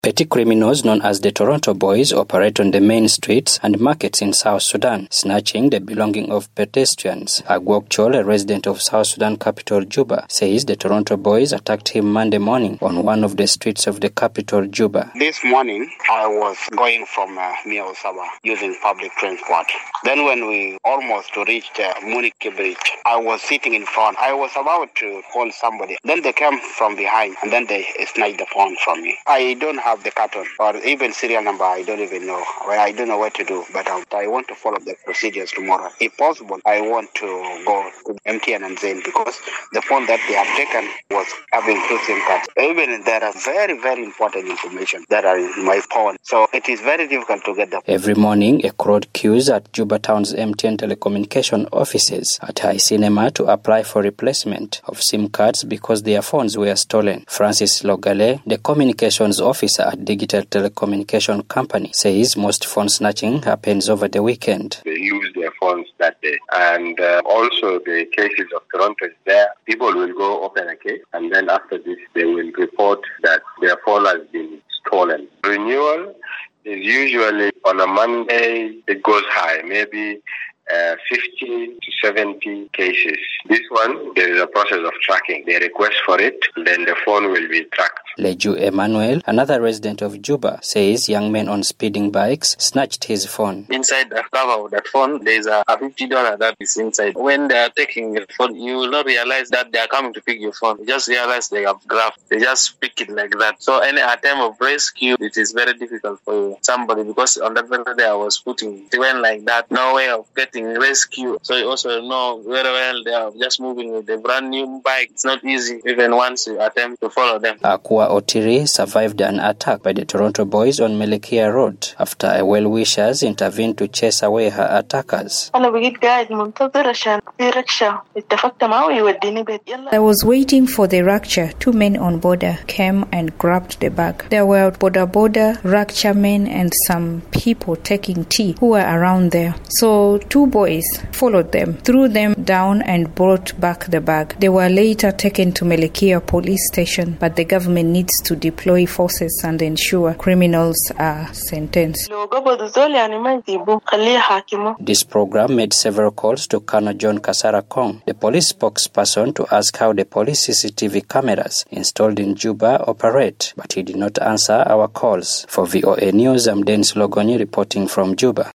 Petty criminals known as the Toronto Boys operate on the main streets and markets in South Sudan, snatching the belongings of pedestrians. Agwok Chol, a resident of South Sudan capital Juba, says the Toronto Boys attacked him Monday morning on one of the streets of the capital Juba. This morning, I was going from Mia Osaba using public transport. Then when we almost reached Munich Bridge, I was sitting in front. I was about to call somebody. Then they came from behind and then they snatched the phone from me. I don't have the carton or even serial number. I don't even know. I don't know what to do, but I want to follow the procedures tomorrow. If possible, I want to go to MTN and Zain because the phone that they have taken was having 2 SIM cards. Even there are very, very important information that are in my phone. So it is very difficult to get them. Every morning, a crowd queues at Juba Town's MTN telecommunication offices at High Cinema to apply for replacement of SIM cards because their phones were stolen. Francis Logale, the communications officer at Digital Telecommunication Company, says most phone snatching happens over the weekend. They use their phones that day. And also the cases of Toronto is there. People will go open a case and then after this they will report that their phone has been stolen. Renewal is usually on a Monday. It goes high, maybe 50 to 70 cases. This one, there is a process of tracking. They request for it, then the phone will be tracked. Leju Emmanuel, another resident of Juba, says young men on speeding bikes snatched his phone. Inside the cover of that phone, there is a $50 that is inside. When they are taking your phone, you will not realize that they are coming to pick your phone. You just realize they have grabbed. They just pick it like that. So any attempt of rescue, it is very difficult for somebody because on that very day I was putting it went like that. No way of getting rescue. So you also know very well they are just moving with a brand new bike. It's not easy even once you attempt to follow them. Akua Otiri survived an attack by the Toronto Boys on Melekia Road after a well-wishers intervened to chase away her attackers. I was waiting for the Rakcha. 2 men on border came and grabbed the bag. There were border Rakcha men and some people taking tea who were around there. So 2 boys followed them, threw them down and brought back the bag. They were later taken to Melekia police station, but the government needs to deploy forces and ensure criminals are sentenced. This program made several calls to Colonel John Kasara Kong, the police spokesperson, to ask how the police CCTV cameras installed in Juba operate, but he did not answer our calls. For VOA News, I'm Dennis Logoni reporting from Juba.